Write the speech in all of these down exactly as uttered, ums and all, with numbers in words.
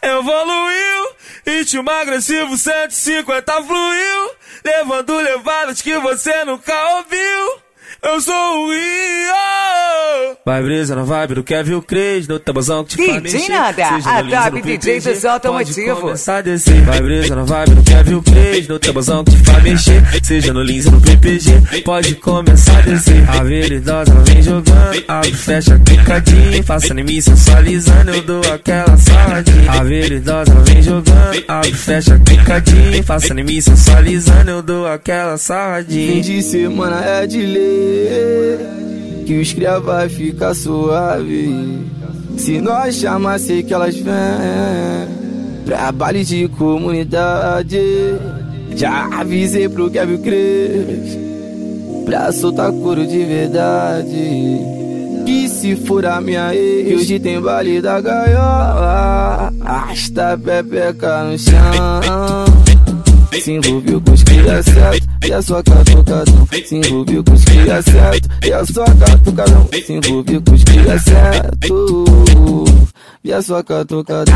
Evoluiu, ritmo agressivo cento e cinquenta fluiu, levando levadas que você nunca ouviu. Eu sou o Rio. Vai brisa na vibe do Kevin Cres, no tabuzão que te faz mexer. D J Nada, a top D J do som automotivo. Começar a descer. Vai brisa na vibe do Kevin Cres, no tabuzão que te faz mexer. Seja no Lins ou no P P G, pode começar a descer. A veridosa ela vem jogando, abre, fecha, clicadinho, faça anime sensualizando, eu dou aquela sarradinha. A veridosa ela vem jogando, abre, fecha, clicadinho, faça anime sensualizando, eu dou aquela sarradinha. Fim de semana é de lei, que os cria vai ficar suave. Se nós chamar, sei que elas vêm pra baile de comunidade. Já avisei pro Kevin Cres pra soltar couro de verdade. Que se for a minha ex, hoje tem baile da gaiola. Arrasta a pepeca no chão. Se envolveu com os cria certo e a sua catucadão. Se envolveu com os cria certo e a sua catucadão. Se envolveu com os cria certo e a sua catucadão.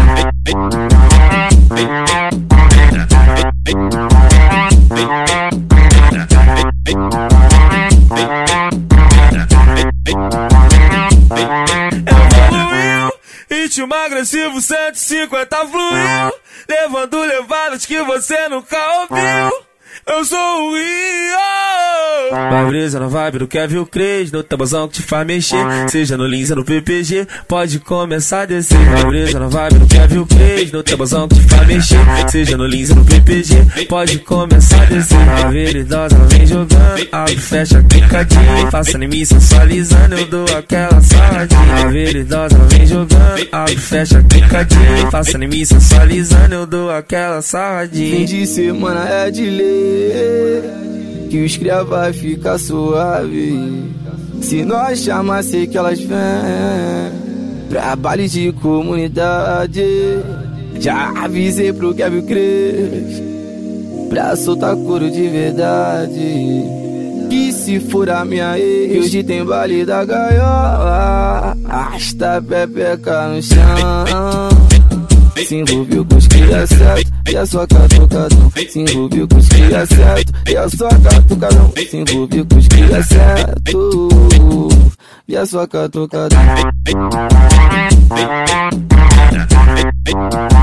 Evoluiu, ritmo agressivo cento e cinquenta fluiu, levando levadas que você nunca ouviu. Eu sou o Rio. Vai brisa na vibe do Kevin Cres, no tabuzão que te faz mexer. Seja no Lins ou no P P G, pode começar a descer. Vai brisa na vibe do Kevin Cres, no tabuzão que te faz mexer. Seja no Lins ou no P P G, pode começar a descer. A veridosa ela vem jogando, abre, fecha, clicadinho, faça anime sensualizando, eu dou aquela sarradinha. A veridosa ela vem jogando, abre, fecha, clicadinho, faça anime sensualizando, eu dou aquela sarradinha. Fim de semana é de lei, que os cria vai ficar suave. Se nós chamar, sei que elas vêm pra baile de comunidade. Já avisei pro Kevin Cres pra soltar couro de verdade. Que se for a minha ex, hoje tem baile da gaiola. Arrasta a pepeca no chão. Se envolveu com os cria certo e a sua catucadão. Se envolveu com os cria certo e a sua catucadão. Se envolveu com os cria certo e a sua catucadão.